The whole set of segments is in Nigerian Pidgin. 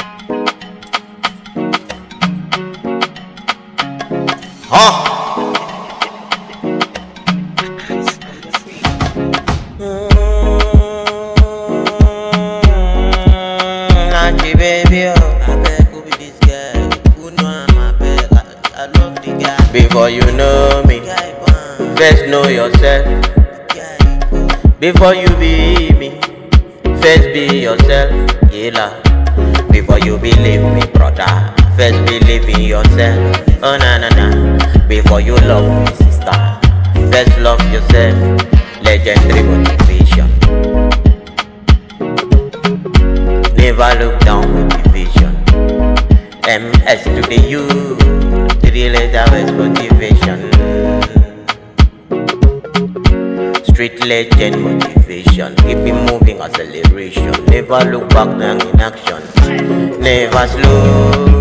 Nachi baby, oh, I beg who be this guy? Who know I'm a beg? I love the guy. Before you know me, first know yourself. Before you be me, first be yourself. Yeah, before you believe me, brother, first believe in yourself. Oh na na na. Before you love me, sister, first love yourself. Legendary motivation. Never look down motivation. MS to the U, 3 letters motivation. Street legend motivation. Keep it moving, acceleration. Never look back, now in action. Never slow.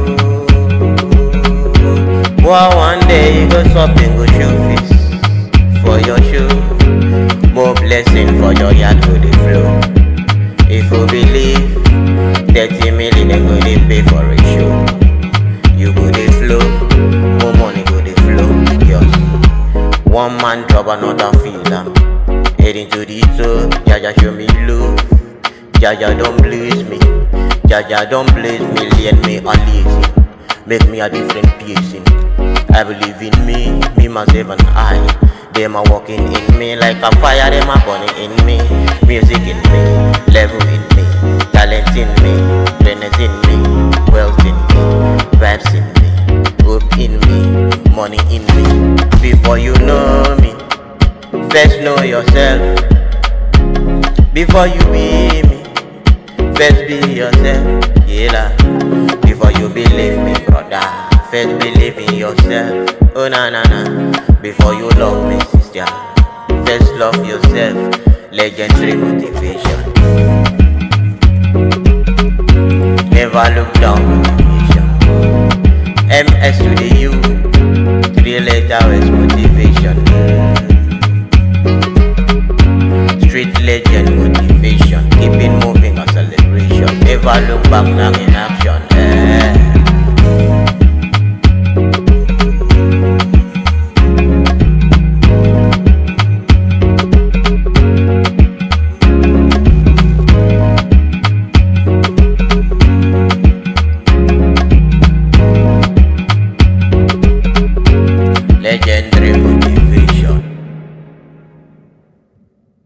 Well, one day you go shopping, go show face for your shoe. More blessing for your yard go the flow. If you believe 30 million, they go they pay for a show. You go they flow, more money go they flow. Yes. One man drop another feeler. Heading to the top, Jaja show me love. Jaja don't bless me. Jaja don't bless me, lead me a lazy. Make me a different person. I believe in me myself and I. Them are walking in me like a fire, them are burning in me. Music in me, level in me, talent in me, greatness in me, wealth in me, vibes in me, hope in me, money in me. Before you know me, first know yourself. Before you be me, first be yourself. Yeah, before you believe me, brother, first believe in yourself. Oh na na na. Before you love me, sister, first love yourself. Legendary motivation. Never look down motivation. MS to the U, 3 letters motivation. Street legend motivation. Keep it moving, acceleration. Never look back, now in